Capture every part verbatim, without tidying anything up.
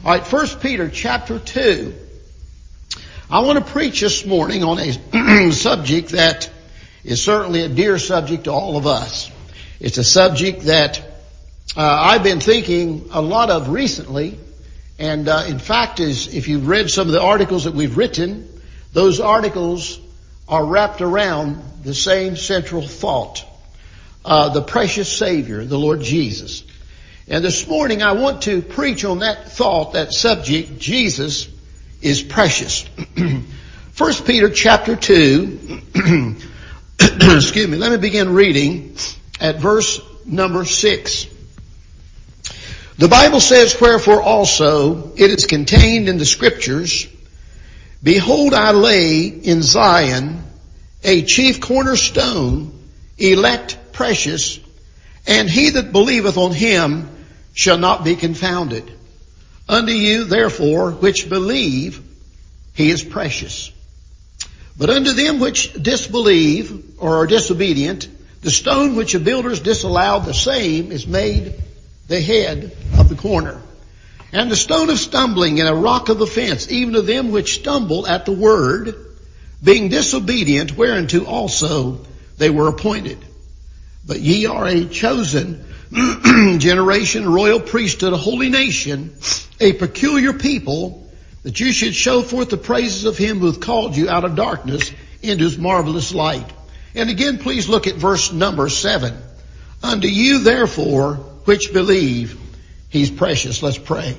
All right, First Peter chapter two. I want to preach this morning on a subject that is certainly a dear subject to all of us. It's a subject that uh, I've been thinking a lot of recently. And uh, in fact, is if you've read some of the articles that we've written, those articles are wrapped around the same central thought. Uh, the precious Savior, the Lord Jesus. And this morning I want to preach on that thought, that subject, Jesus is precious. First Peter chapter two, excuse me, let me begin reading at verse number six. The Bible says, wherefore also it is contained in the Scriptures, behold, I lay in Zion a chief cornerstone, elect, precious, and he that believeth on him shall not be confounded. Unto you, therefore, which believe, he is precious. But unto them which disbelieve, or are disobedient, the stone which the builders disallowed, the same is made the head of the corner. And the stone of stumbling and a rock of offense, even to them which stumble at the word, being disobedient, whereunto also they were appointed. But ye are a chosen generation, a royal priesthood, a holy nation, a peculiar people, that you should show forth the praises of him who hath called you out of darkness into his marvelous light. And again, please look at verse number seven. Unto you, therefore, which believe, he's precious. Let's pray.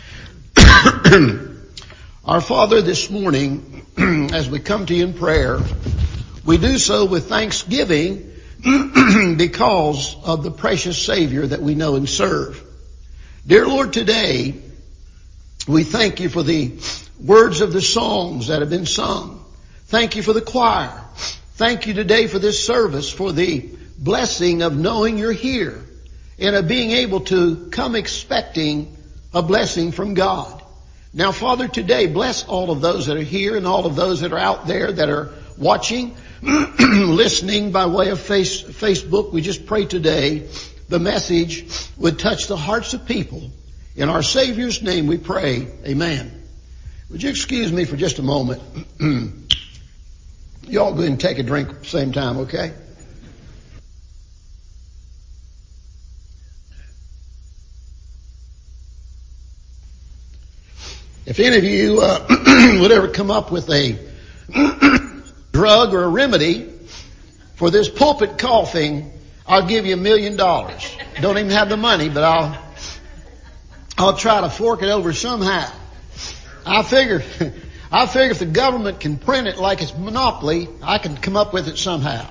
Our Father, this morning, as we come to you in prayer, we do so with thanksgiving because of the precious Savior that we know and serve. Dear Lord, today we thank you for the words of the songs that have been sung. Thank you for the choir. Thank you today for this service, for the blessing of knowing you're here and of being able to come expecting a blessing from God. Now, Father, today bless all of those that are here and all of those that are out there that are watching, listening by way of face, Facebook. We just pray today the message would touch the hearts of people. In our Savior's name we pray. Amen. Would you excuse me for just a moment? You all go ahead and take a drink at the same time, okay? If any of you uh, would ever come up with a drug or a remedy for this pulpit coughing, I'll give you a million dollars. Don't even have the money, but I'll I'll try to fork it over somehow. I figure I figure if the government can print it like it's monopoly, I can come up with it somehow.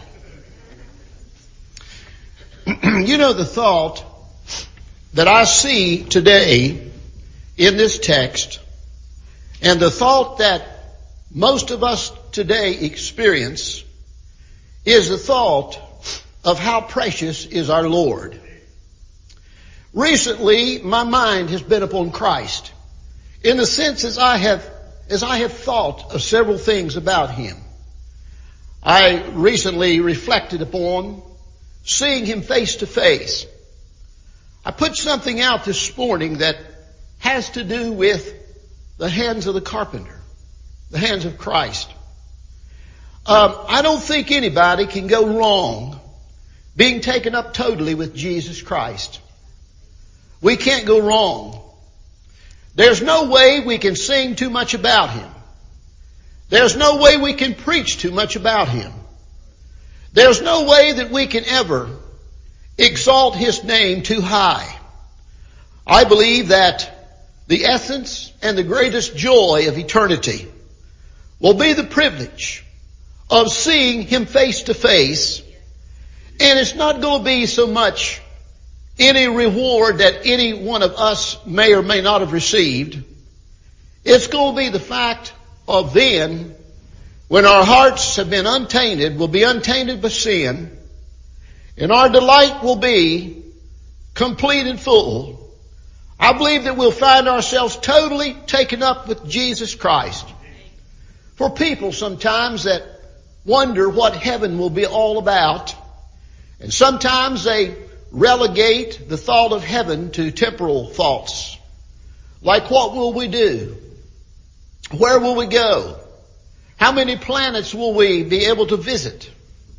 You know, the thought that I see today in this text, and the thought that most of us today experience, is the thought of how precious is our Lord. Recently, my mind has been upon Christ, in the sense as I have, as I have thought of several things about him. I recently reflected upon seeing him face to face. I put something out this morning that has to do with the hands of the carpenter, the hands of Christ. Um, I don't think anybody can go wrong being taken up totally with Jesus Christ. We can't go wrong. There's no way we can sing too much about him. There's no way we can preach too much about him. There's no way that we can ever exalt his name too high. I believe that the essence and the greatest joy of eternity will be the privilege of seeing him face to face. And it's not going to be so much any reward that any one of us may or may not have received. It's going to be the fact of then, when our hearts have been untainted, will be untainted by sin, and our delight will be complete and full. I believe that we'll find ourselves totally taken up with Jesus Christ. For people sometimes that wonder what heaven will be all about, and sometimes they relegate the thought of heaven to temporal thoughts. Like, what will we do? Where will we go? How many planets will we be able to visit?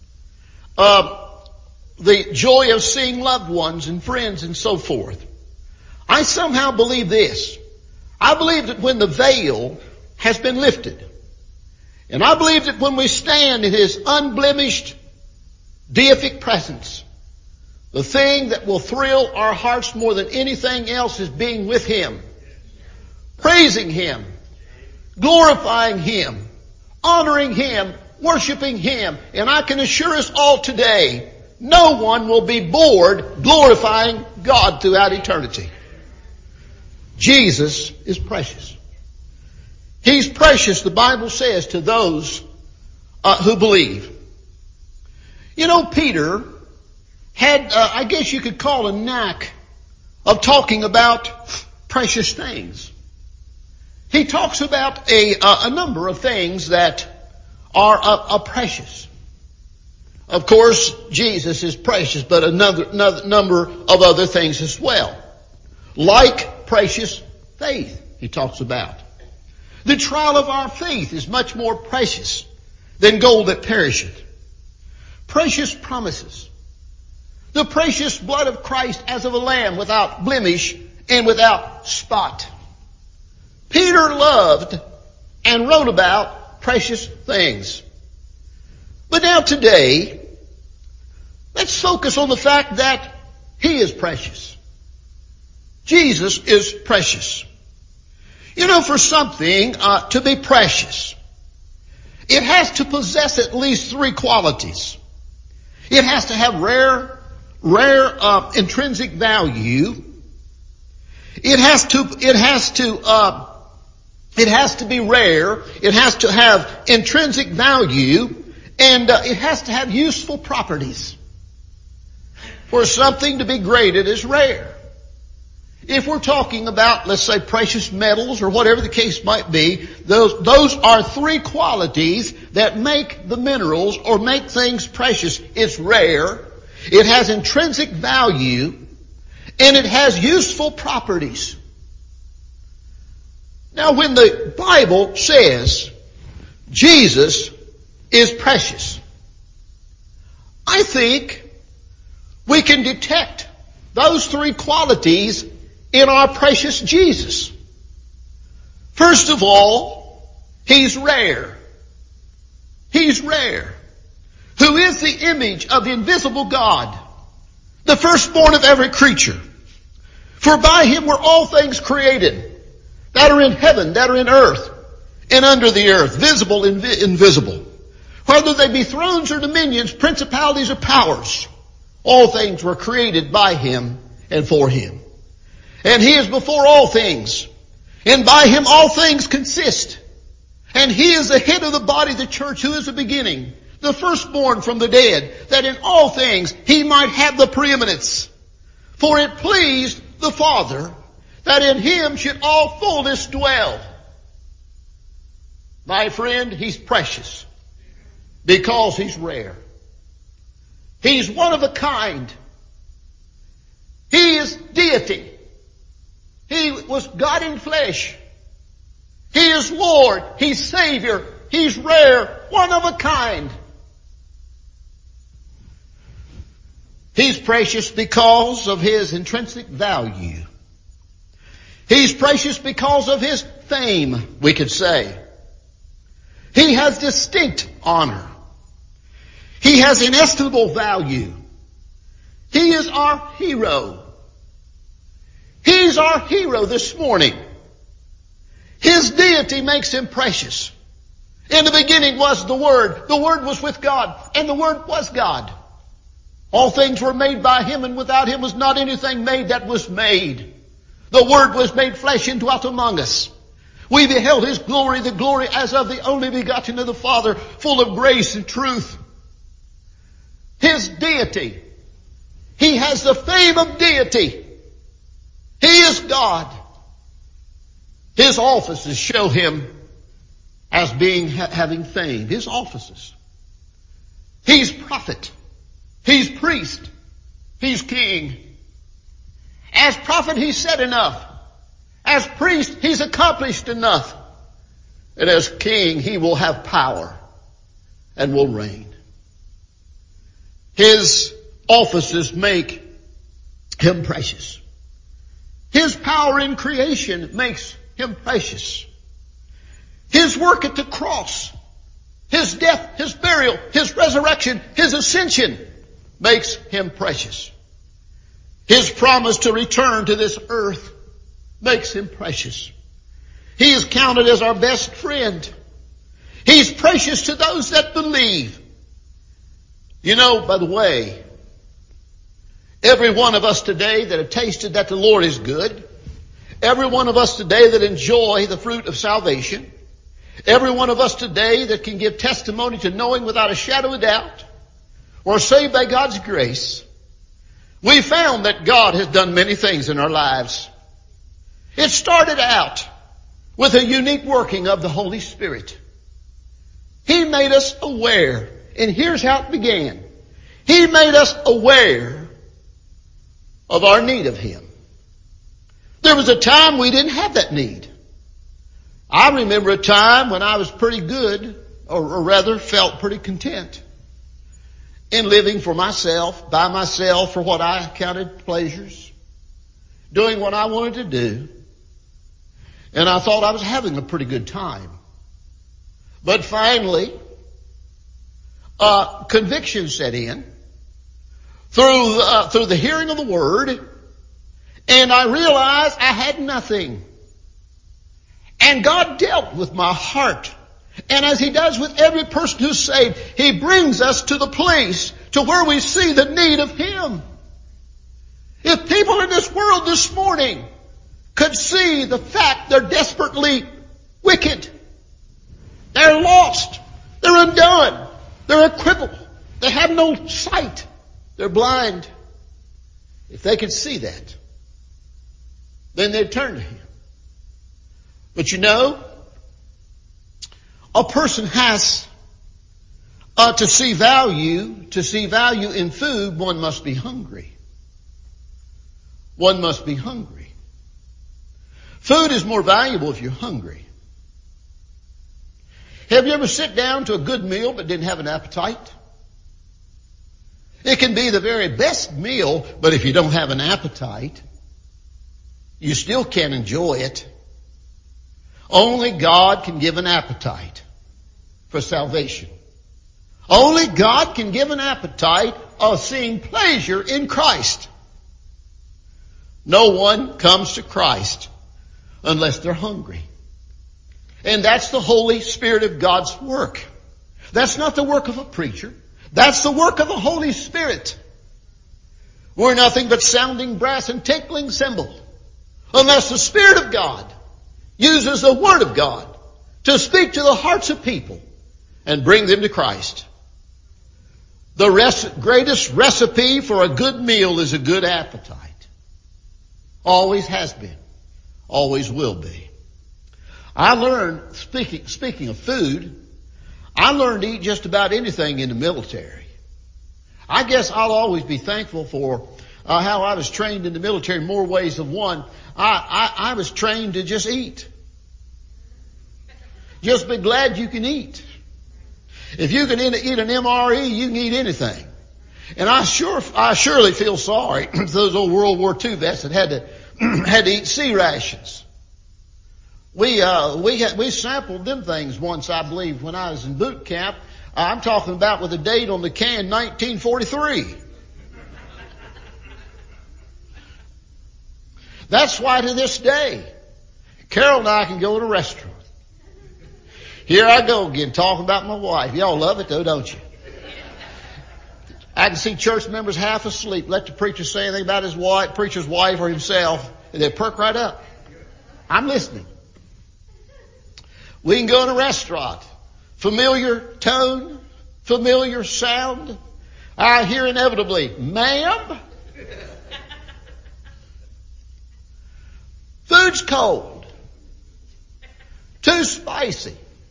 Uh, the joy of seeing loved ones and friends and so forth. I somehow believe this. I believe that when the veil has been lifted, and I believe that when we stand in His unblemished deific presence, the thing that will thrill our hearts more than anything else is being with Him, praising Him, glorifying Him, honoring Him, worshiping Him. And I can assure us all today, no one will be bored glorifying God throughout eternity. Jesus is precious. He's precious, the Bible says, to those uh, who believe. You know, Peter had, uh, I guess you could call a knack of talking about precious things. He talks about a, uh, a number of things that are uh, uh, precious. Of course, Jesus is precious, but another, another number of other things as well. Like precious faith, he talks about. The trial of our faith is much more precious than gold that perisheth. Precious promises. The precious blood of Christ as of a lamb without blemish and without spot. Peter loved and wrote about precious things. But now today, let's focus on the fact that He is precious. Jesus is precious. You know, for something uh, to be precious, it has to possess at least three qualities. It has to have rare, rare uh, intrinsic value. It has to, it has to, uh, it has to be rare. It has to have intrinsic value, and uh, it has to have useful properties. For something to be great, it is rare. If we're talking about, let's say, precious metals or whatever the case might be, those, those are three qualities that make the minerals or make things precious. It's rare, it has intrinsic value, and it has useful properties. Now, when the Bible says Jesus is precious, I think we can detect those three qualities in our precious Jesus. First of all, He's rare. He's rare. Who is the image of the invisible God, the firstborn of every creature. For by Him were all things created, that are in heaven, that are in earth, and under the earth, visible and invi- invisible. Whether they be thrones or dominions, principalities or powers, all things were created by Him and for Him. And He is before all things, and by Him all things consist. And He is the head of the body, the church, who is the beginning, the firstborn from the dead, that in all things He might have the preeminence. For it pleased the Father that in Him should all fullness dwell. My friend, He's precious because He's rare. He's one of a kind. He is deity. He was God in flesh. He is Lord. He's Savior. He's rare. One of a kind. He's precious because of His intrinsic value. He's precious because of His fame, we could say. He has distinct honor. He has inestimable value. He is our hero. He's our hero this morning. His deity makes Him precious. In the beginning was the Word. The Word was with God, and the Word was God. All things were made by Him, and without Him was not anything made that was made. The Word was made flesh and dwelt among us. We beheld His glory, the glory as of the only begotten of the Father, full of grace and truth. His deity. He has the fame of deity. He is God. His offices show Him as being, ha- having fame. His offices. He's prophet. He's priest. He's king. As prophet, He said enough. As priest, he's accomplished enough. And as king, he will have power and will reign. His offices make him precious. His power in creation makes him precious. His work at the cross, his death, his burial, his resurrection, his ascension makes him precious. His promise to return to this earth makes him precious. He is counted as our best friend. He's precious to those that believe. You know, by the way, every one of us today that have tasted that the Lord is good, every one of us today that enjoy the fruit of salvation, every one of us today that can give testimony to knowing without a shadow of doubt, we're saved by God's grace. We found that God has done many things in our lives. It started out with a unique working of the Holy Spirit. He made us aware, and here's how it began. He made us aware of our need of Him. There was a time we didn't have that need. I remember a time when I was pretty good, or, or rather felt pretty content in living for myself, by myself, for what I counted pleasures, doing what I wanted to do. And I thought I was having a pretty good time. But finally, uh, conviction set in through, uh, through the hearing of the Word, and I realized I had nothing. And God dealt with my heart. And as He does with every person who's saved, He brings us to the place to where we see the need of Him. If people in this world this morning could see the fact they're desperately wicked, they're lost, they're undone, they're a cripple, they have no sight, they're blind. If they could see that, then they'd turn to Him. But you know, a person has uh, to see value, to see value in food, one must be hungry. One must be hungry. Food is more valuable if you're hungry. Have you ever sit down to a good meal but didn't have an appetite? It can be the very best meal, but if you don't have an appetite, you still can't enjoy it. Only God can give an appetite for salvation. Only God can give an appetite of seeing pleasure in Christ. No one comes to Christ unless they're hungry. And that's the Holy Spirit of God's work. That's not the work of a preacher. That's the work of the Holy Spirit. We're nothing but sounding brass and tinkling cymbal unless the Spirit of God uses the Word of God to speak to the hearts of people and bring them to Christ. The res- greatest recipe for a good meal is a good appetite. Always has been. Always will be. I learned, speaking, speaking of food, I learned to eat just about anything in the military. I guess I'll always be thankful for uh, how I was trained in the military in more ways than one. I, I, I was trained to just eat. Just be glad you can eat. If you can eat an M R E, you can eat anything. And I sure, I surely feel sorry for those old World War Two vets that had to had to eat C rations. We uh we had, we sampled them things once, I believe, when I was in boot camp. I'm talking about with a date on the can, nineteen forty-three. That's why to this day, Carol and I can go to a restaurant. Here I go again, talking about my wife. Y'all love it though, don't you? I can see church members half asleep. Let the preacher say anything about his wife, preacher's wife or himself, and they perk right up. I'm listening. We can go in a restaurant. Familiar tone, familiar sound. I hear inevitably, ma'am. Food's cold. Too spicy.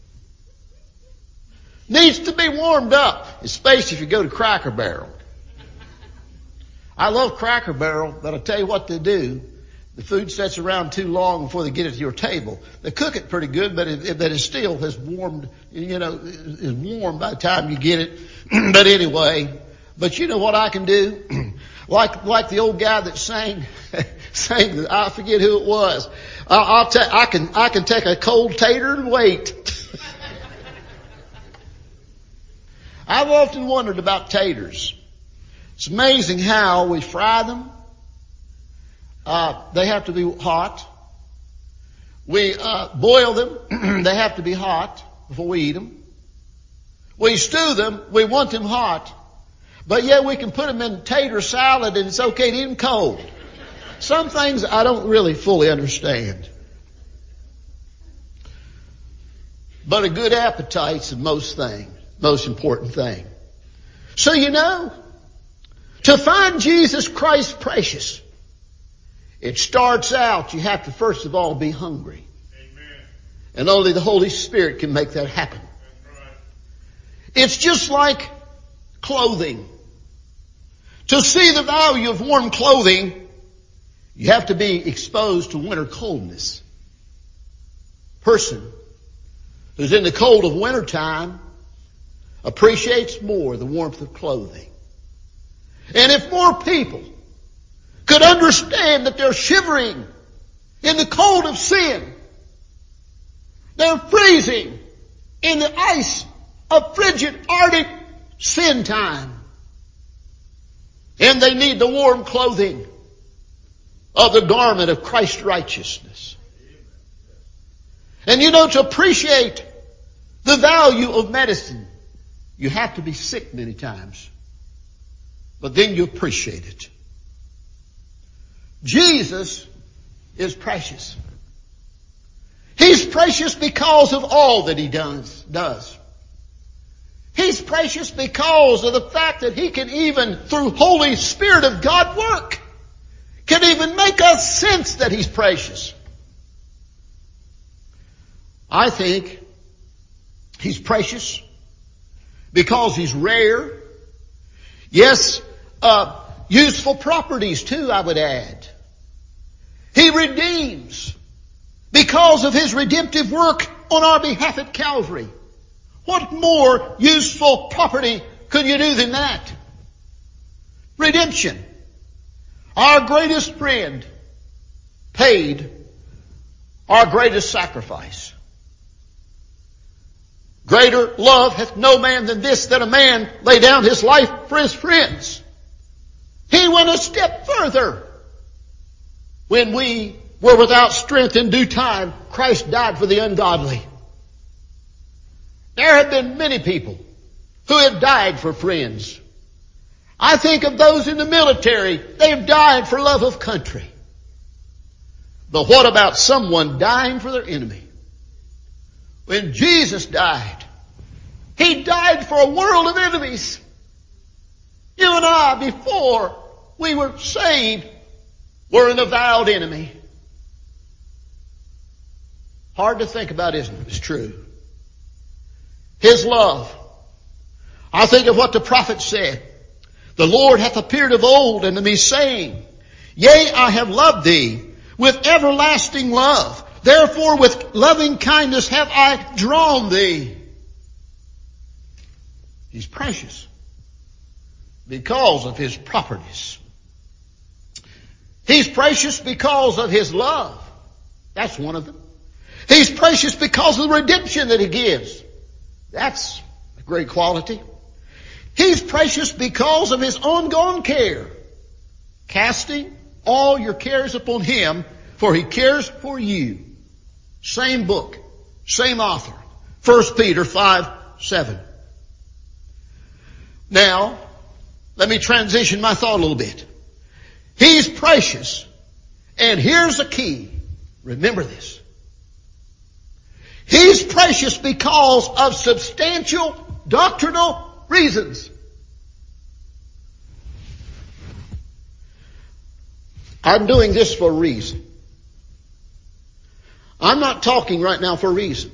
Needs to be warmed up, especially if you go to Cracker Barrel. I love Cracker Barrel, but I'll tell you what they do. the food sits around too long before they get it to your table. They cook it pretty good, but it, but it still has warmed, you know, is warm by the time you get it. But anyway, but you know what I can do? like, like the old guy that sang, sang, I forget who it was. I'll, I'll ta- I can, I can take a cold tater and wait. I've often wondered about taters. It's amazing how we fry them. Uh, they have to be hot. We uh, boil them. They have to be hot before we eat them. We stew them. We want them hot. But yet we can put them in tater salad and it's okay to eat them cold. Some things I don't really fully understand. But a good appetite's the most thing, most important thing. So you know, to find Jesus Christ precious, it starts out, you have to first of all be hungry. Amen. And only the Holy Spirit can make that happen. Right. It's just like clothing. To see the value of warm clothing, you have to be exposed to winter coldness. Person who's in the cold of wintertime appreciates more the warmth of clothing. And if more people could understand that they're shivering in the cold of sin, they're freezing in the ice of frigid Arctic sin time, and they need the warm clothing of the garment of Christ's righteousness. And you know, to appreciate the value of medicine, you have to be sick many times. But then you appreciate it. Jesus is precious. He's precious because of all that He does. does. He's precious because of the fact that He can even, through Holy Spirit of God work, can even make us sense that He's precious. I think He's precious because He's rare. Yes, uh, useful properties too, I would add. He redeems because of His redemptive work on our behalf at Calvary. What more useful property could you do than that? Redemption. Our greatest friend paid our greatest sacrifice. Greater love hath no man than this, that a man lay down his life for his friends. He went a step further. When we were without strength in due time, Christ died for the ungodly. There have been many people who have died for friends. I think of those in the military. They have died for love of country. But what about someone dying for their enemy? When Jesus died, He died for a world of enemies. You and I, before we were saved, were an avowed enemy. Hard to think about, isn't it? It's true. His love. I think of what the prophet said. The Lord hath appeared of old unto me, saying, Yea, I have loved thee with everlasting love. Therefore with loving kindness have I drawn thee. He's precious because of His properties. He's precious because of His love. That's one of them. He's precious because of the redemption that He gives. That's a great quality. He's precious because of His ongoing care. Casting all your cares upon Him, for He cares for you. Same book, same author. First Peter five seven. Now, let me transition my thought a little bit. He's precious. And here's the key. Remember this. He's precious because of substantial doctrinal reasons. I'm doing this for a reason. I'm not talking right now for a reason.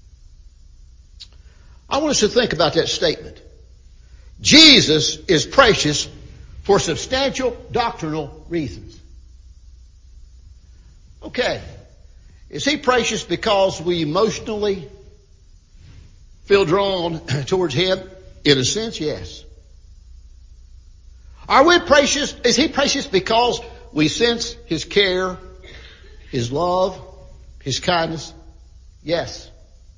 I want us to think about that statement. Jesus is precious for substantial doctrinal reasons. Okay. Is he precious because we emotionally feel drawn towards him? In a sense, yes. Are we precious? Is he precious because we sense his care, his love, his kindness? Yes.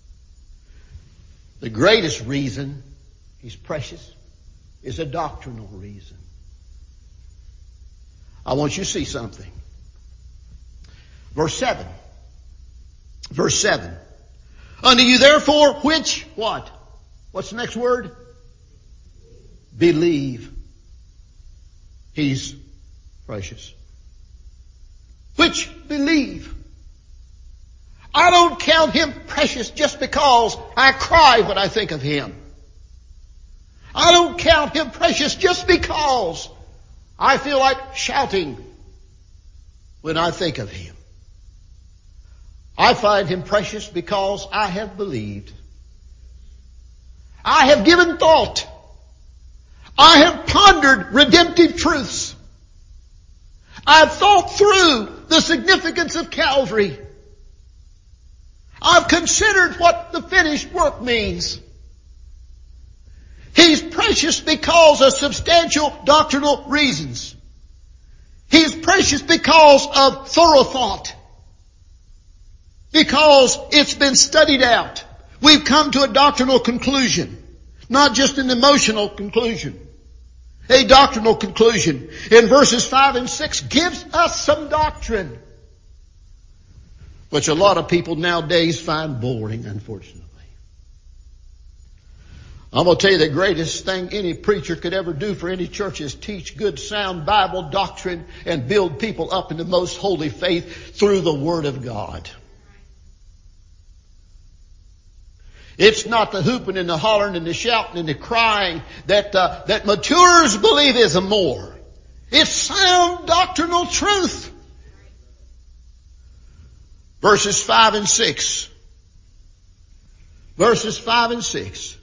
The greatest reason he's precious is a doctrinal reason. I want you to see something. Verse seven. Verse seven. Unto you therefore which, what? What's the next word? Believe. He's precious. Which believe. I don't count him precious just because I cry when I think of him. I don't count him precious just because I feel like shouting when I think of him. I find him precious because I have believed. I have given thought. I have pondered redemptive truths. I've thought through the significance of Calvary. I've considered what the finished work means. He's precious because of substantial doctrinal reasons. He's precious because of thorough thought. Because it's been studied out. We've come to a doctrinal conclusion. Not just an emotional conclusion. A doctrinal conclusion. In verses five and six gives us some doctrine. Which a lot of people nowadays find boring, unfortunately. I'm going to tell you the greatest thing any preacher could ever do for any church is teach good sound Bible doctrine and build people up in the most holy faith through the Word of God. It's not the hooping and the hollering and the shouting and the crying that uh, that matures believism more. It's sound doctrinal truth. Verses five and six. Verses five and six.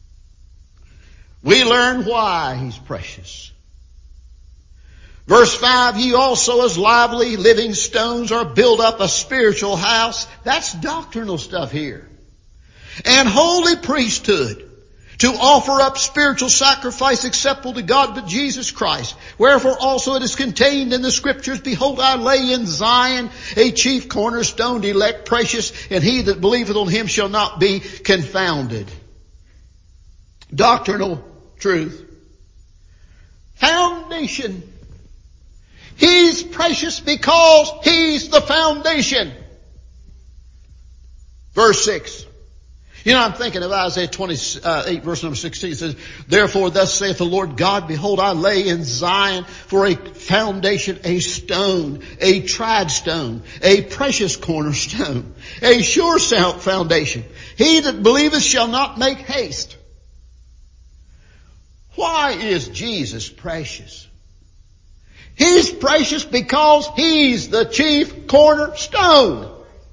We learn why he's precious. Verse five, ye also as lively living stones are built up a spiritual house. That's doctrinal stuff here. And holy priesthood to offer up spiritual sacrifice acceptable to God but Jesus Christ. Wherefore also it is contained in the scriptures, behold, I lay in Zion a chief cornerstone, elect, precious, and he that believeth on him shall not be confounded. Doctrinal truth. Foundation. He's precious because he's the foundation. Verse six. You know, I'm thinking of Isaiah twenty-eight, verse number sixteen. It says, therefore thus saith the Lord God, behold, I lay in Zion for a foundation, a stone, a tried stone, a precious cornerstone, a sure foundation. He that believeth shall not make haste. Why is Jesus precious? He's precious because he's the chief cornerstone.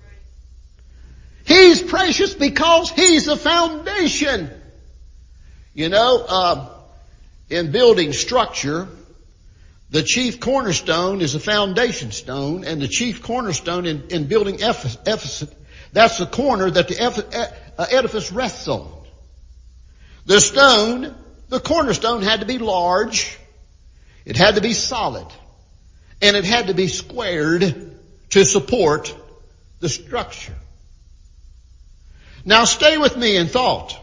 He's precious because he's the foundation. You know, uh, in building structure, the chief cornerstone is a foundation stone, and the chief cornerstone in, in building Ephesus, that's the corner that the edifice rests on. The stone, the cornerstone had to be large, it had to be solid, and it had to be squared to support the structure. Now stay with me in thought.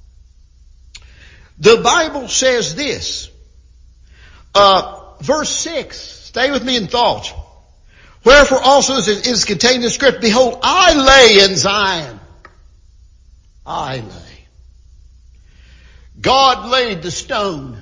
The Bible says this, uh, verse six, stay with me in thought. Wherefore also is, is contained in the script, behold, I lay in Zion. I lay. God laid the stone.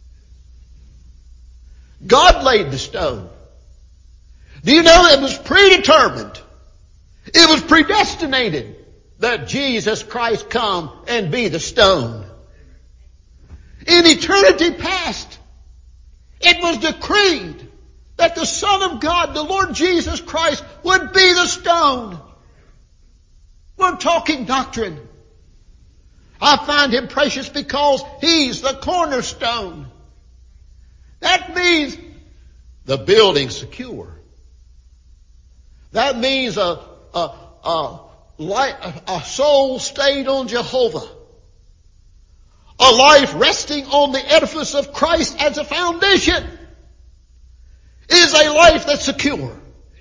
God laid the stone. Do you know it was predetermined? It was predestinated that Jesus Christ come and be the stone. In eternity past, it was decreed that the Son of God, the Lord Jesus Christ, would be the stone. We're talking doctrine. I find him precious because he's the cornerstone. That means the building's secure. That means a, a, a, light, a soul stayed on Jehovah. A life resting on the edifice of Christ as a foundation is a life that's secure.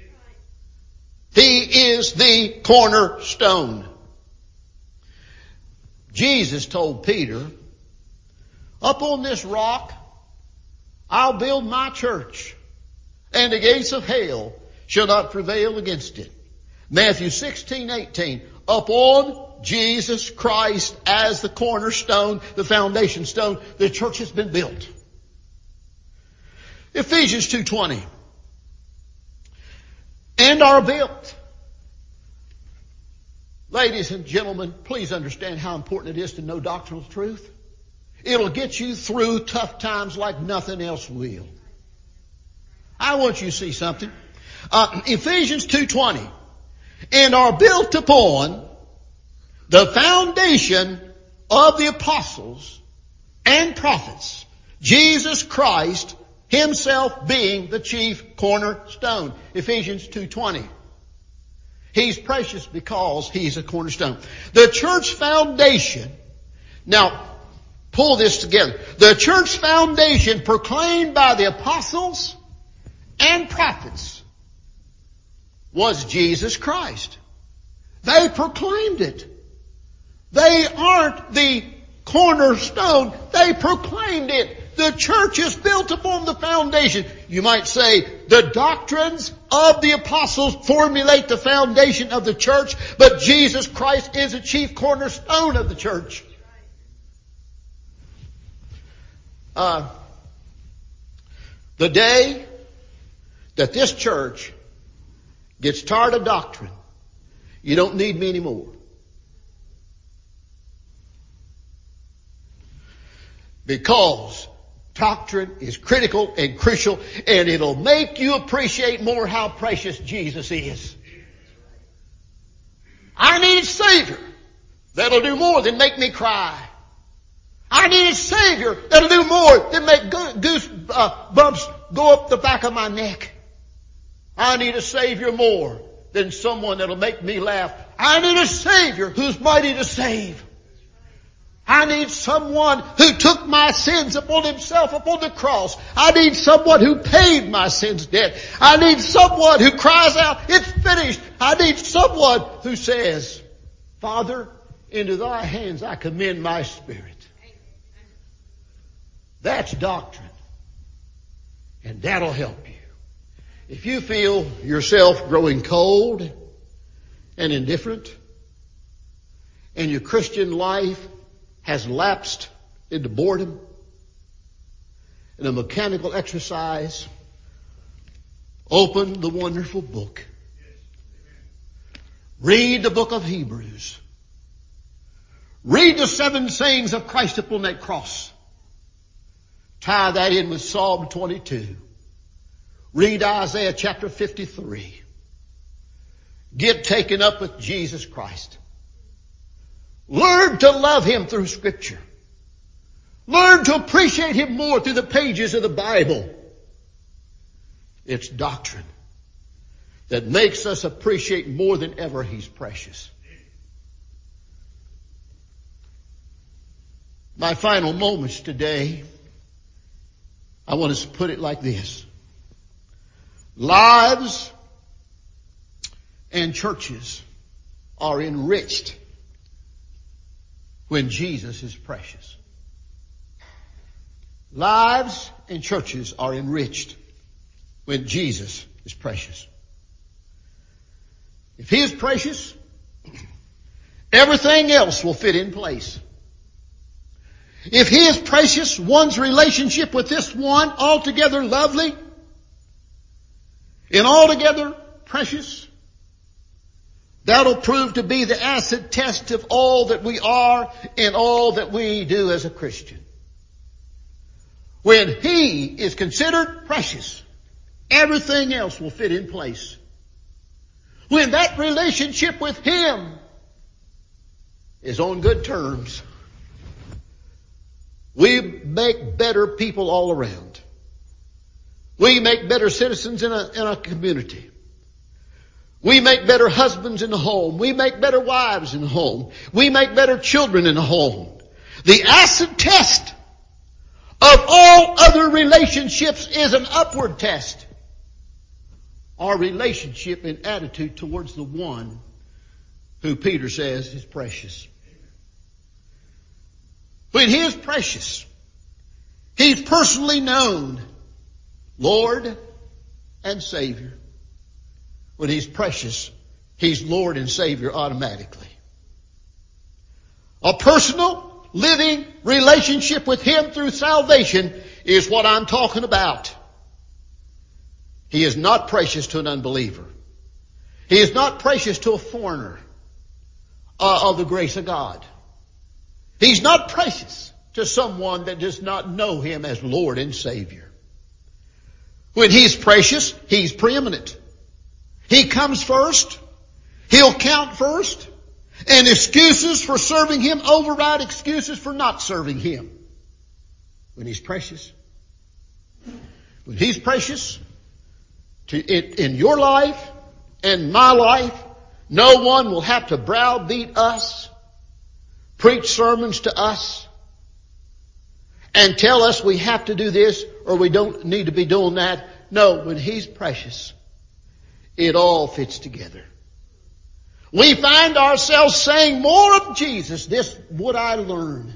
He is the cornerstone. Jesus told Peter, up on this rock, I'll build my church, and the gates of hell shall not prevail against it. Matthew sixteen eighteen, upon Jesus Christ as the cornerstone, the foundation stone, the church has been built. Ephesians two twenty, and are built. Ladies and gentlemen, please understand how important it is to know doctrinal truth. It'll get you through tough times like nothing else will. I want you to see something. Uh, Ephesians two twenty, and are built upon the foundation of the apostles and prophets, Jesus Christ himself being the chief cornerstone. Ephesians two twenty. He's precious because he's a cornerstone. The church foundation, now pull this together. The church foundation proclaimed by the apostles and prophets was Jesus Christ. They proclaimed it. They aren't the cornerstone. They proclaimed it. The church is built upon the foundation. You might say the doctrines of the apostles formulate the foundation of the church, but Jesus Christ is the chief cornerstone of the church. Uh, the day that this church gets tired of doctrine, you don't need me anymore. Because doctrine is critical and crucial, and it'll make you appreciate more how precious Jesus is. I need a Savior that'll do more than make me cry. I need a Savior that'll do more than make goose uh, bumps go up the back of my neck. I need a Savior more than someone that'll make me laugh. I need a Savior who's mighty to save. I need someone who took my sins upon himself upon the cross. I need someone who paid my sins debt. I need someone who cries out, it's finished. I need someone who says, Father, into thy hands I commend my spirit. That's doctrine. And that'll help you. If you feel yourself growing cold and indifferent, and your Christian life has lapsed into boredom and a mechanical exercise, open the wonderful book. Read the book of Hebrews. Read the seven sayings of Christ upon that cross. Tie that in with Psalm twenty-two. Read Isaiah chapter fifty-three. Get taken up with Jesus Christ. Learn to love Him through Scripture. Learn to appreciate Him more through the pages of the Bible. It's doctrine that makes us appreciate more than ever He's precious. My final moments today, I want to put it like this. Lives and churches are enriched when Jesus is precious. Lives and churches are enriched when Jesus is precious. If He is precious, everything else will fit in place. If He is precious, one's relationship with this one altogether lovely and altogether precious, that'll prove to be the acid test of all that we are and all that we do as a Christian. When He is considered precious, everything else will fit in place. When that relationship with Him is on good terms, we make better people all around. We make better citizens in a, in a community. We make better husbands in the home. We make better wives in the home. We make better children in the home. The acid test of all other relationships is an upward test. Our relationship and attitude towards the one who Peter says is precious. When he is precious, he's personally known, Lord and Savior. When he's precious, he's Lord and Savior automatically. A personal, living relationship with him through salvation is what I'm talking about. He is not precious to an unbeliever. He is not precious to a foreigner uh, of the grace of God. He's not precious to someone that does not know him as Lord and Savior. When he's precious, he's preeminent. He comes first. He'll count first. And excuses for serving him override excuses for not serving him. When he's precious. When he's precious to, in, in your life and my life, no one will have to browbeat us, preach sermons to us, and tell us we have to do this or we don't need to be doing that. No, when he's precious, it all fits together. We find ourselves saying more of Jesus, this would I learn.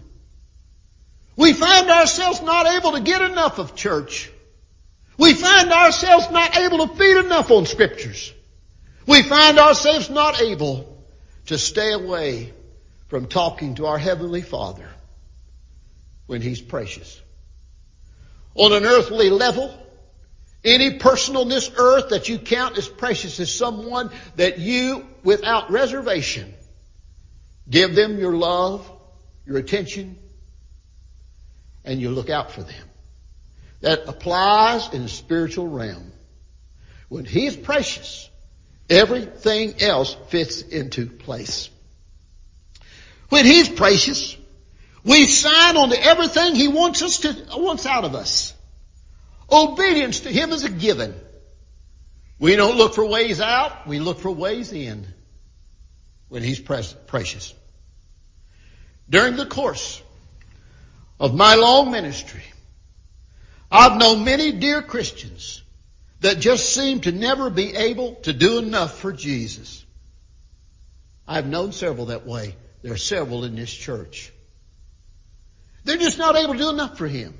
We find ourselves not able to get enough of church. We find ourselves not able to feed enough on scriptures. We find ourselves not able to stay away from talking to our Heavenly Father when he's precious. On an earthly level, any person on this earth that you count as precious is someone that you, without reservation, give them your love, your attention, and you look out for them. That applies in the spiritual realm. When he's precious, everything else fits into place. When he's precious, we sign on to everything he wants us to, wants out of us. Obedience to him is a given. We don't look for ways out. We look for ways in when he's precious. During the course of my long ministry, I've known many dear Christians that just seem to never be able to do enough for Jesus. I've known several that way. There are several in this church. They're just not able to do enough for him.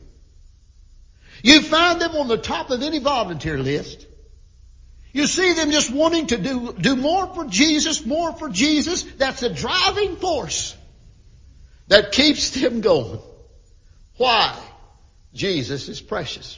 You find them on the top of any volunteer list. You see them just wanting to do, do more for Jesus, more for Jesus. That's a driving force that keeps them going. Why? Jesus is precious.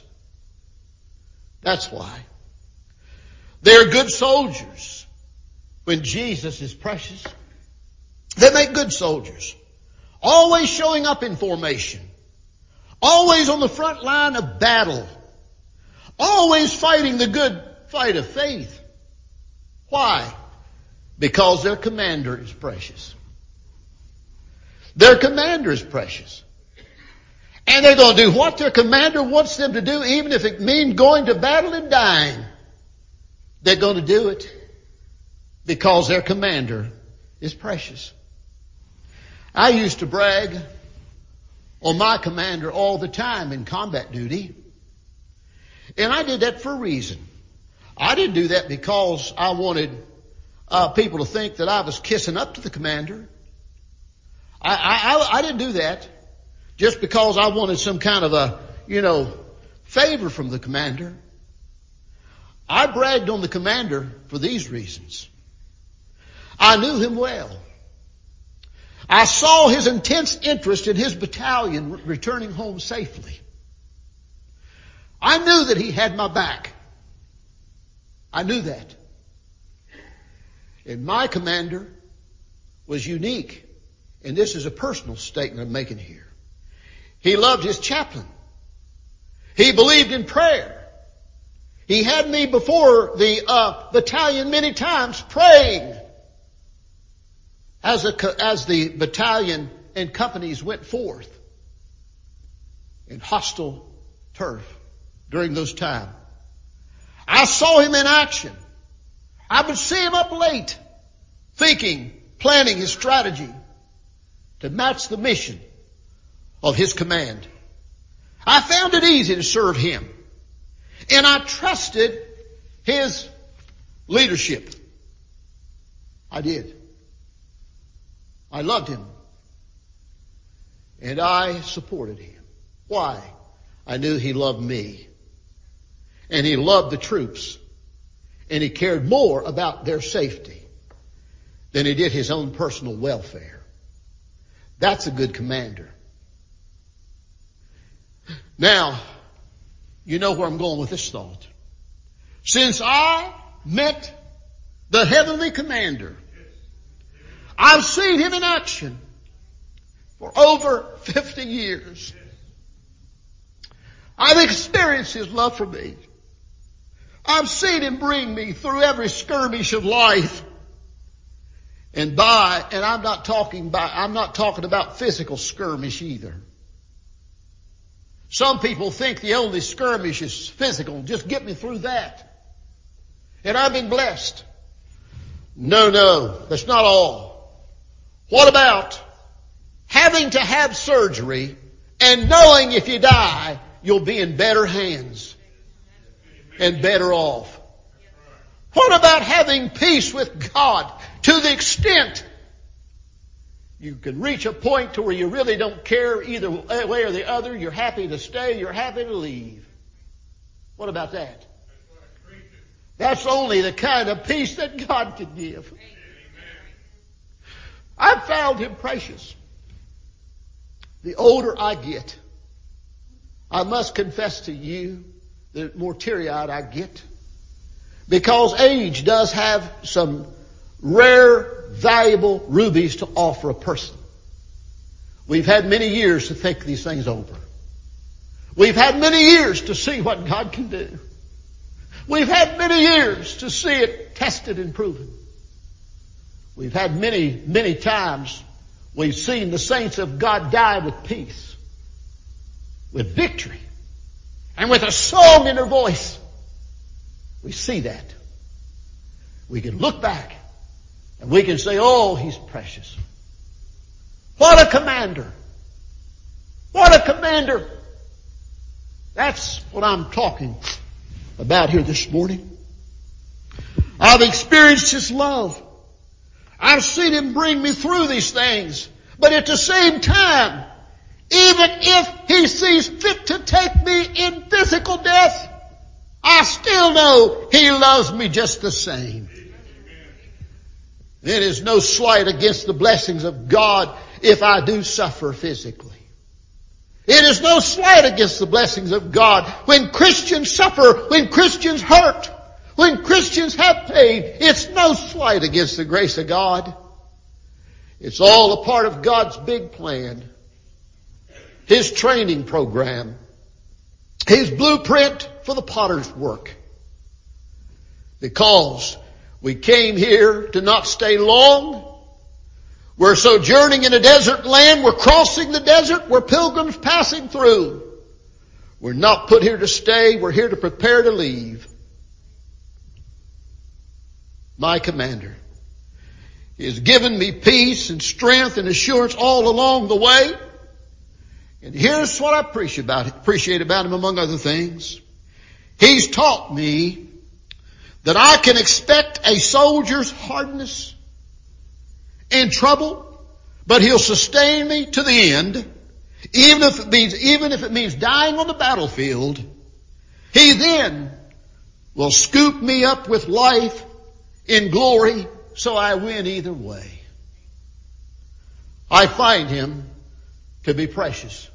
That's why. They're good soldiers when Jesus is precious. They make good soldiers. Always showing up in formation. Always on the front line of battle. Always fighting the good fight of faith. Why? Because their commander is precious. Their commander is precious. And they're going to do what their commander wants them to do, even if it means going to battle and dying. They're going to do it because their commander is precious. I used to brag on my commander all the time in combat duty. And I did that for a reason. I didn't do that because I wanted uh, people to think that I was kissing up to the commander. I, I, I didn't do that just because I wanted some kind of a, you know, favor from the commander. I bragged on the commander for these reasons. I knew him well. I saw his intense interest in his battalion returning home safely. I knew that he had my back. I knew that. And my commander was unique. And this is a personal statement I'm making here. He loved his chaplain. He believed in prayer. He had me before the uh, battalion many times praying as, a, as the battalion and companies went forth in hostile turf during those times. I saw him in action. I would see him up late, thinking, planning his strategy to match the mission of his command. I found it easy to serve him, and I trusted his leadership. I did. I loved him, and I supported him. Why? I knew he loved me, and he loved the troops, and he cared more about their safety than he did his own personal welfare. That's a good commander. Now, you know where I'm going with this thought. Since I met the heavenly commander, I've seen him in action for over fifty years. I've experienced his love for me. I've seen him bring me through every skirmish of life. And by, and I'm not talking by, I'm not talking about physical skirmish either. Some people think the only skirmish is physical. Just get me through that, and I've been blessed. No, no, that's not all. What about having to have surgery and knowing if you die, you'll be in better hands and better off? What about having peace with God to the extent you can reach a point to where you really don't care either way or the other? You're happy to stay, you're happy to leave. What about that? That's only the kind of peace that God can give. I've found him precious. The older I get, I must confess to you, the more teary-eyed I get. Because age does have some rare, valuable rubies to offer a person. We've had many years to think these things over. We've had many years to see what God can do. We've had many years to see it tested and proven. We've had many, many times we've seen the saints of God die with peace, with victory, and with a song in their voice. We see that. We can look back and we can say, oh, he's precious. What a commander. What a commander. That's what I'm talking about here this morning. I've experienced his love. I've seen him bring me through these things. But at the same time, even if he sees fit to take me in physical death, I still know he loves me just the same. It is no slight against the blessings of God if I do suffer physically. It is no slight against the blessings of God when Christians suffer, when Christians hurt, when Christians have pain. It's no slight against the grace of God. It's all a part of God's big plan. His training program. His blueprint for the potter's work. Because we came here to not stay long. We're sojourning in a desert land. We're crossing the desert. We're pilgrims passing through. We're not put here to stay. We're here to prepare to leave. My commander has given me peace and strength and assurance all along the way. And here's what I appreciate about it, appreciate about him among other things. He's taught me that I can expect a soldier's hardness and trouble, but he'll sustain me to the end, even if it means, even if it means dying on the battlefield. He then will scoop me up with life in glory, so I win either way. I find him to be precious.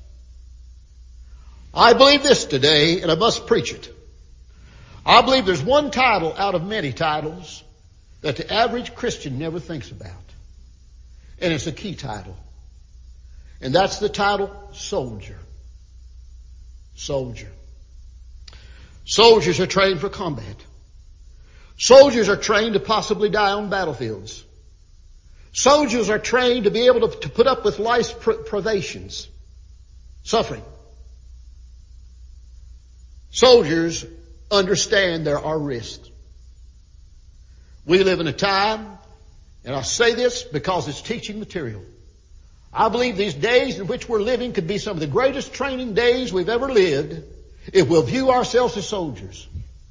I believe this today, and I must preach it. I believe there's one title out of many titles that the average Christian never thinks about. And it's a key title. And that's the title soldier. Soldier. Soldiers are trained for combat. Soldiers are trained to possibly die on battlefields. Soldiers are trained to be able to, to put up with life's privations, suffering. Soldiers understand there are risks. We live in a time, and I say this because it's teaching material. I believe these days in which we're living could be some of the greatest training days we've ever lived if we'll view ourselves as soldiers.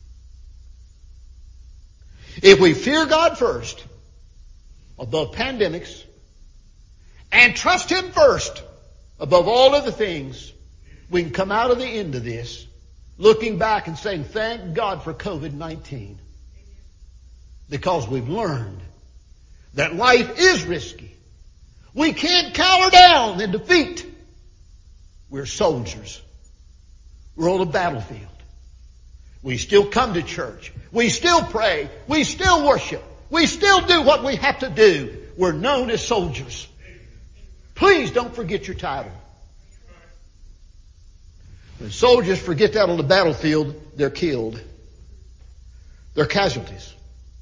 If we fear God first, above pandemics, and trust Him first, above all other things, we can come out of the end of this looking back and saying, thank God for covid nineteen. Because we've learned that life is risky. We can't cower down in defeat. We're soldiers. We're on a battlefield. We still come to church. We still pray. We still worship. We still do what we have to do. We're known as soldiers. Please don't forget your title. When soldiers forget that on the battlefield, they're killed. They're casualties.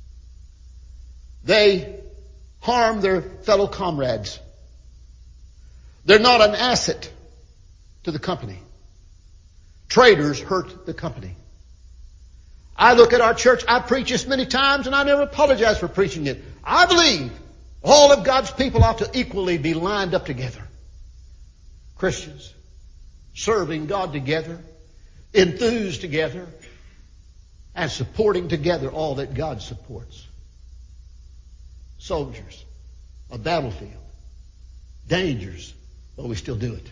They harm their fellow comrades. They're not an asset to the company. Traitors hurt the company. I look at our church, I preach this many times, and I never apologize for preaching it. I believe all of God's people ought to equally be lined up together. Christians, serving God together, enthused together, and supporting together all that God supports. Soldiers, a battlefield, dangers, but we still do it.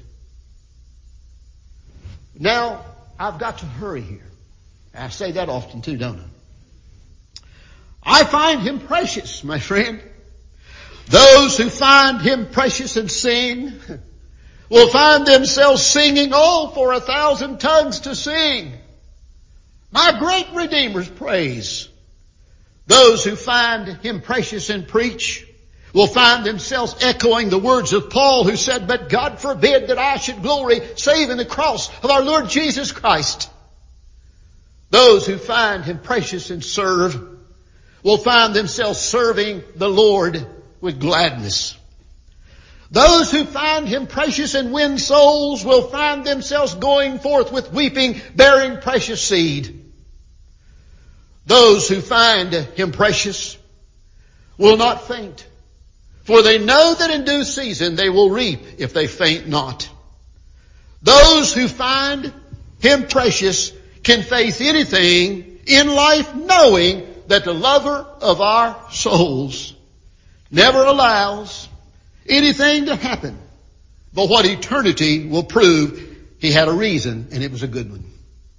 Now, I've got to hurry here. I say that often too, don't I? I find Him precious, my friend. Those who find Him precious and sing will find themselves singing, oh, for a thousand tongues to sing my great Redeemer's praise. Those who find Him precious and preach will find themselves echoing the words of Paul, who said, but God forbid that I should glory save in the cross of our Lord Jesus Christ. Those who find Him precious and serve will find themselves serving the Lord with gladness. Those who find Him precious and win souls will find themselves going forth with weeping, bearing precious seed. Those who find Him precious will not faint, for they know that in due season they will reap if they faint not. Those who find Him precious can face anything in life knowing that the lover of our souls never allows anything to happen but what eternity will prove He had a reason, and it was a good one.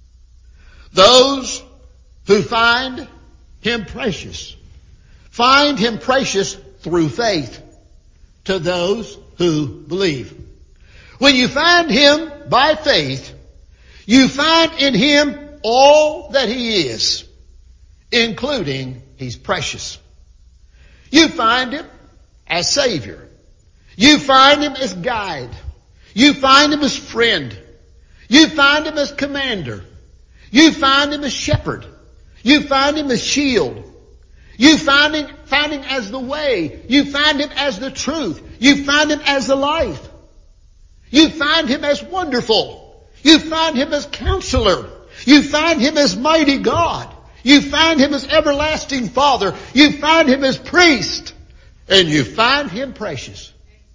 Those who find Him precious find Him precious through faith to those who believe. When you find Him by faith, you find in Him all that He is, including He's precious. You find Him as Savior. You find Him as guide. You find Him as friend. You find Him as commander. You find Him as shepherd. You find Him as shield. You find Him, find Him as the way. You find Him as the truth. You find Him as the life. You find Him as wonderful. You find Him as counselor. You find Him as mighty God. You find Him as everlasting Father. You find Him as priest. And you find Him precious.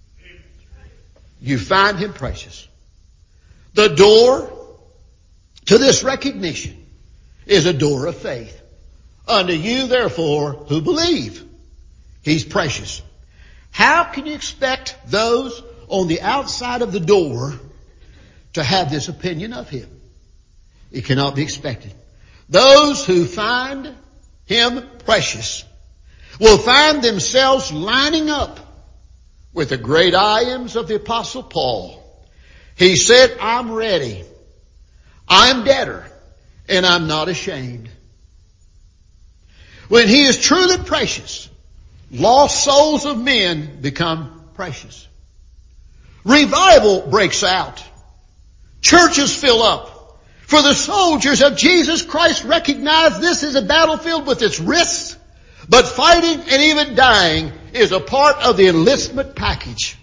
You find Him precious. The door to this recognition is a door of faith. Unto you, therefore, who believe. He's precious. How can you expect those on the outside of the door to have this opinion of Him? It cannot be expected. Those who find Him precious will find themselves lining up with the great I ams of the Apostle Paul. He said, I'm ready. I'm debtor, and I'm not ashamed. When He is truly precious, lost souls of men become precious. Revival breaks out. Churches fill up. For the soldiers of Jesus Christ recognize this is a battlefield with its risks, but fighting and even dying is a part of the enlistment package.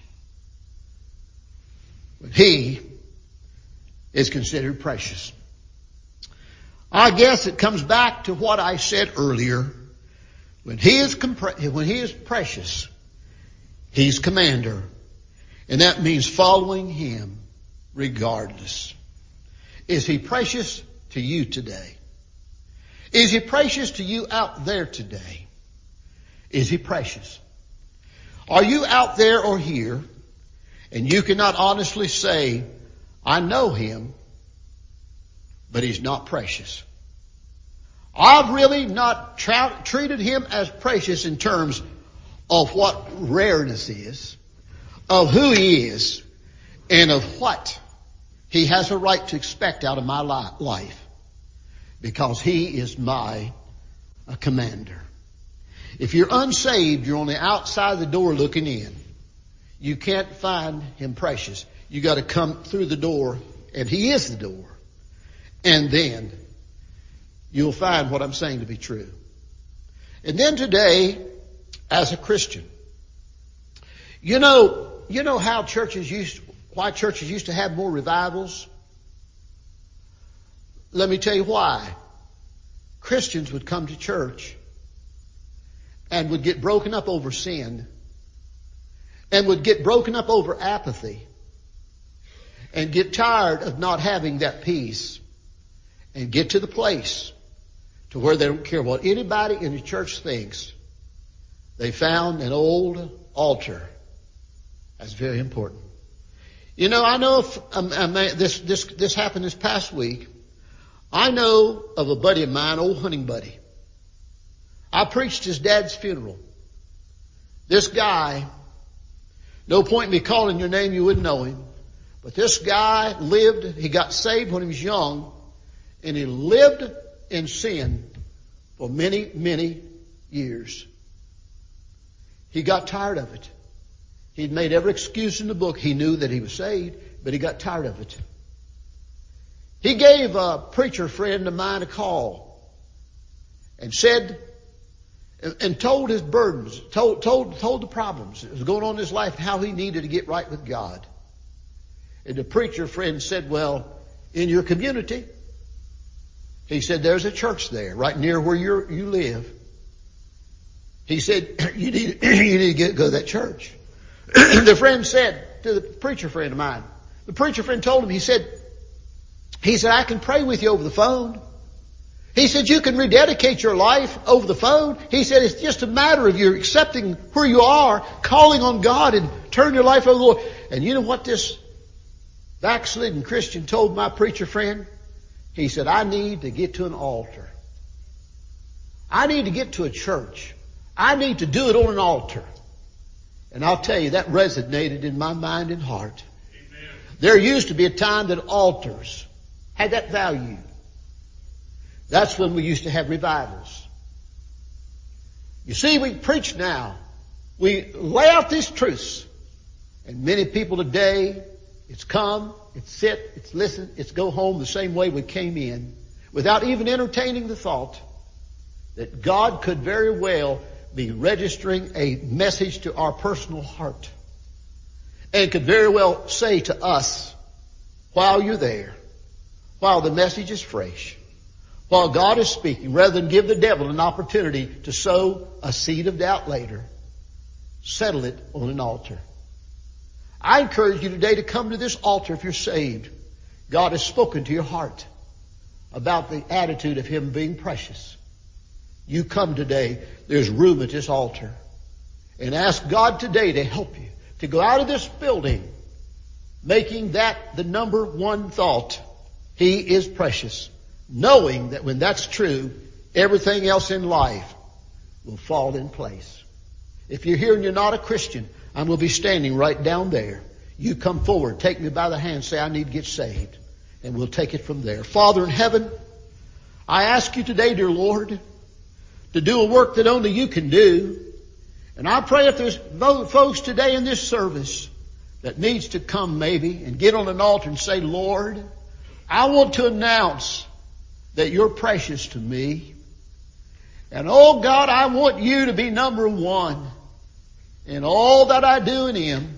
But He is considered precious. I guess it comes back to what I said earlier. When He is compre- when He is precious, He's commander. And that means following Him regardless. Is He precious to you today? Is He precious to you out there today? Is He precious? Are you out there or here and you cannot honestly say, I know Him, but He's not precious? I've really not tra- treated Him as precious in terms of what rareness is, of who He is, and of what He has a right to expect out of my li- life. Because He is my uh, commander. If you're unsaved, you're on the outside of the door looking in. You can't find Him precious. You got to come through the door, and He is the door. And then you'll find what I'm saying to be true. And then today, as a Christian, you know, you know how churches used, why churches used to have more revivals? Let me tell you why. Christians would come to church and would get broken up over sin, and would get broken up over apathy, and get tired of not having that peace, and get to the place to where they don't care what anybody in the church thinks. They found an old altar. That's very important. You know, I know if um, um, this this this happened this past week. I know of a buddy of mine, old hunting buddy. I preached his dad's funeral. This guy, no point in me calling your name, you wouldn't know him. But this guy lived, he got saved when he was young, and he lived in sin for many, many years. He got tired of it. He'd made every excuse in the book. He knew that he was saved, but he got tired of it. He gave a preacher friend of mine a call and said, and told his burdens, told, told, told the problems that was going on in his life, and how he needed to get right with God. And the preacher friend said, well, in your community, he said, there's a church there right near where you're, you live. He said, you need, you need to get, go to that church. The friend said to the preacher friend of mine, the preacher friend told him, he said, he said, I can pray with you over the phone. He said, you can rededicate your life over the phone. He said, it's just a matter of you accepting where you are, calling on God, and turn your life over to the Lord. And you know what this backslidden Christian told my preacher friend? He said, I need to get to an altar. I need to get to a church. I need to do it on an altar. And I'll tell you, that resonated in my mind and heart. Amen. There used to be a time that altars had that value. That's when we used to have revivals. You see, we preach now. We lay out these truths. And many people today, it's come, it's sit, it's listen, it's go home the same way we came in, without even entertaining the thought that God could very well be registering a message to our personal heart, and could very well say to us, while you're there, while the message is fresh, while God is speaking, rather than give the devil an opportunity to sow a seed of doubt later, settle it on an altar. I encourage you today to come to this altar if you're saved. God has spoken to your heart about the attitude of Him being precious. You come today, there's room at this altar. And ask God today to help you to go out of this building making that the number one thought. He is precious. Knowing that when that's true, everything else in life will fall in place. If you're here and you're not a Christian, I'm going to be standing right down there. You come forward, take me by the hand, say, I need to get saved. And we'll take it from there. Father in heaven, I ask you today, dear Lord, to do a work that only you can do. And I pray if there's folks today in this service that needs to come maybe and get on an altar and say, Lord, I want to announce that you're precious to me. And oh God, I want you to be number one in all that I do and am.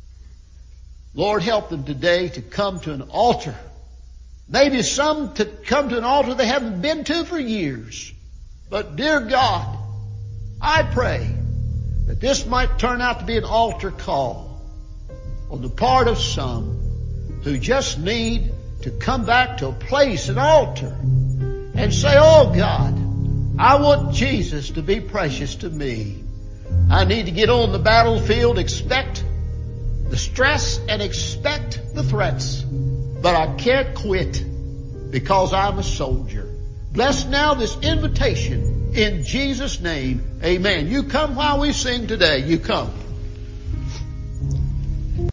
Lord, help them today to come to an altar. Maybe some to come to an altar they haven't been to for years. But dear God, I pray that this might turn out to be an altar call on the part of some who just need to come back to a place, an altar, and say, oh God, I want Jesus to be precious to me. I need to get on the battlefield, expect the stress and expect the threats, but I can't quit because I'm a soldier. Bless now this invitation in Jesus' name. Amen. You come while we sing today. You come.